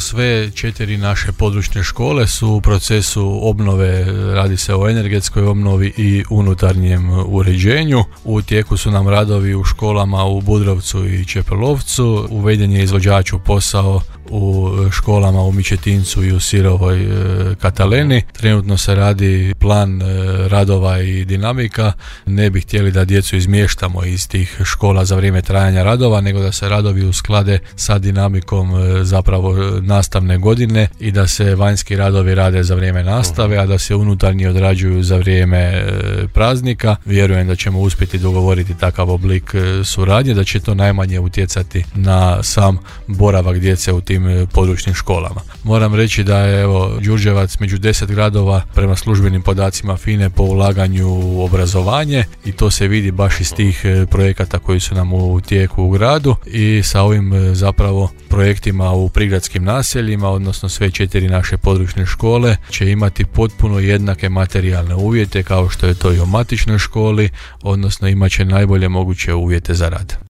sve 4 naše područne škole su u procesu obnove, radi se o energetskoj obnovi i unutarnjem uređenju. U tijeku su nam radovi u školama u Budrovcu i Čepelovcu, uveden je izvođač u posao u školama u Mičetincu i u Sirovoj Kataleni. Trenutno se radi plan radova i dinamika. Ne bi htjeli da djecu izmještamo iz tih škola za vrijeme trajanja radova, nego da se radovi usklade sa dinamikom zapravo nastavne godine i da se vanjski radovi rade za vrijeme nastave, a da se unutarnji odrađuju za vrijeme praznika. Vjerujem da ćemo uspjeti dogovoriti takav oblik suradnje, da će to najmanje utjecati na sam boravak djece u tim područnim školama. Moram reći da je Đurđevac među 10 gradova prema službenim podacima FINA-e po ulaganju u obrazovanje i to se vidi baš iz tih projekata koji su nam u tijeku u gradu i sa ovim zapravo projektima u prigradskim naseljima, odnosno sve 4 naše područne škole će imati potpuno jednake materijalne uvjete kao što je to i u matičnoj školi, odnosno imat će najbolje moguće uvjete za rad.